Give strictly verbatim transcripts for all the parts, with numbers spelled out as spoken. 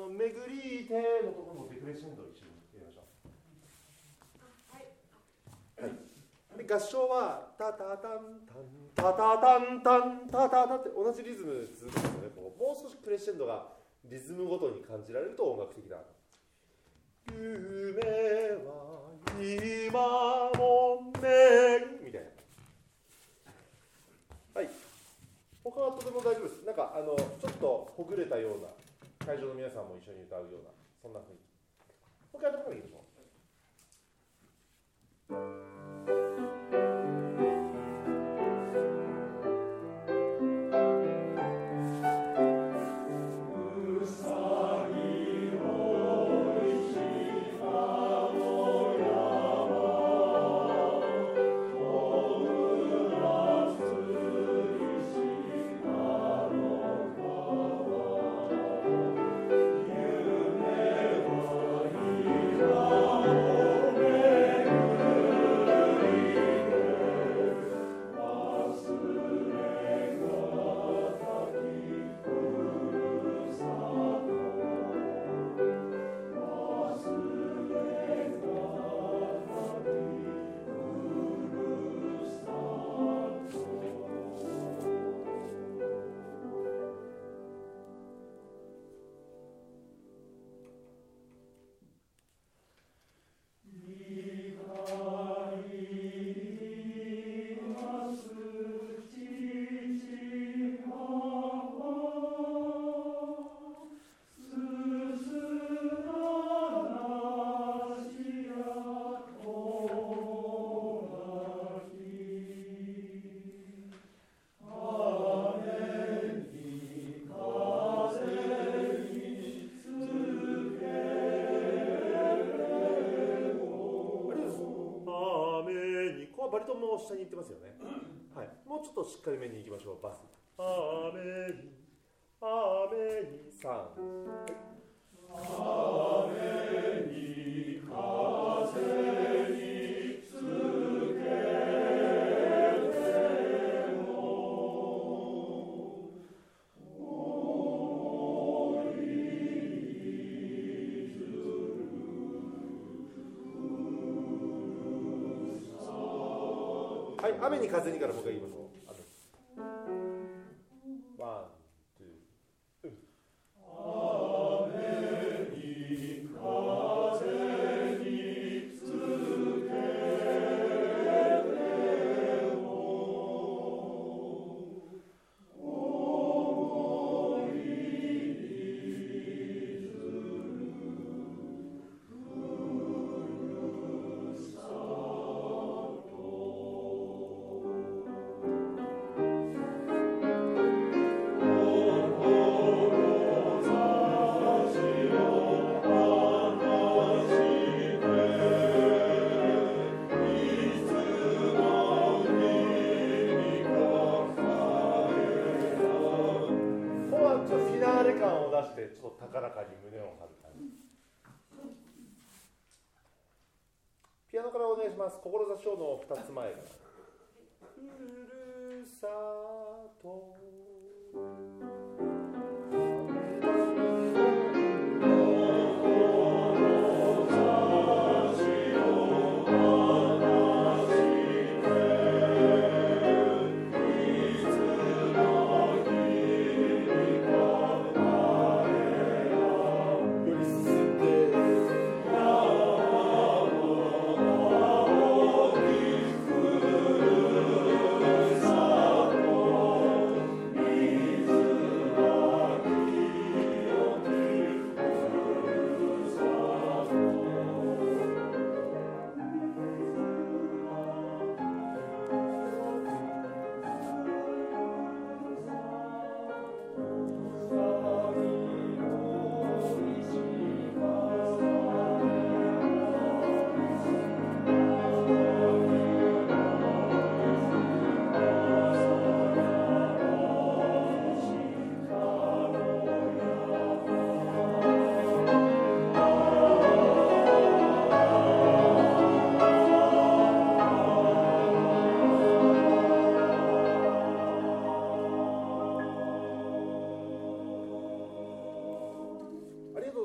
の巡りてのところのデクレッシェンドを一緒にやりましょう。はい。で合唱はタタタンタンタタタンタンタタタって同じリズム続くんですよね。こうもう少しクレッシェンドがリズムごとに感じられると音楽的だ。夢は今もねみたいな。はい。他はとても大丈夫です。なんかあのちょっとほぐれたような会場の皆さんも一緒に歌うようなそんな雰囲気。もう一回頭からいきましょう。下に行ってますよね。はい。もうちょっとしっかりめに行きましょう。バス。アメに、アメにさん。はい。アメに風につけても思いずるはい、雨に風にからもう一回言いましょう。ワン、ツー、うん。雨に風につけても思いずるふるさちょっと高らかに胸を張る感じ。ピアノからお願いします。志をのふたつまえから。ふるさと水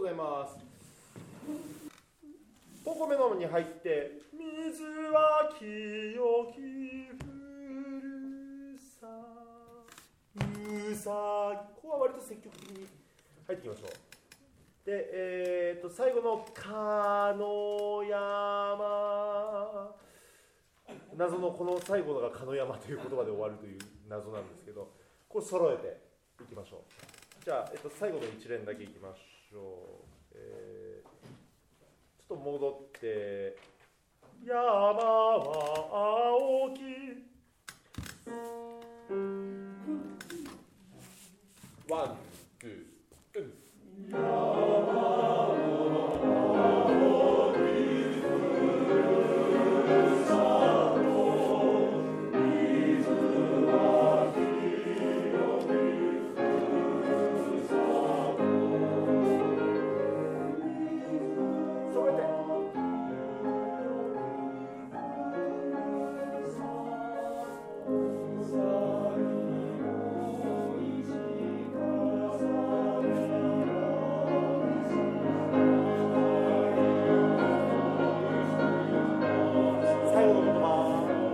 ございます。ごこめのに入って水は清きふるさうさぎ、ここは割と積極的に入っていきましょう。で、えー、と最後のかの山、謎のこの最後のがかの山という言葉で終わるという謎なんですけど、これ揃えていきましょう。じゃあ、えっと、最後の一連だけいきましょう。えー、ちょっと戻って山は青きワン、ツー、うん山は青きさと水は清きそれで最後の言葉。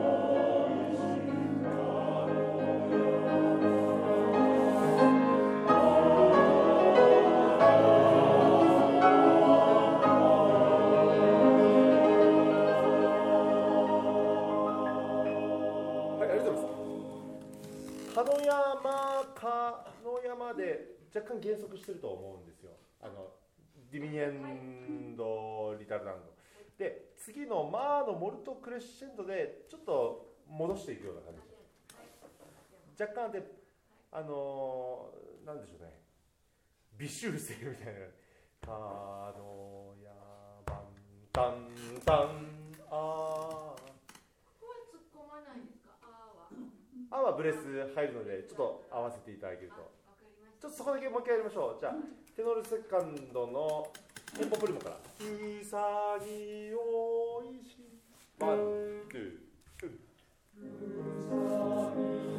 かの山かの山で若干減速してると思うんですよ。あのディミニエンドリタルランドで、次のマーのモルトクレッシェンドでちょっと戻していくような感じ。若干で、あのー、なんでしょうね、微修正みたいな。かのやばんたんたんあー。あはブレス入るので、ちょっと合わせていただけると。ちょっとそこだけもう一回やりましょう。じゃあ、テノールセカンドのテンポプリモから。うさぎおいしい。ワン、ツー、うさぎ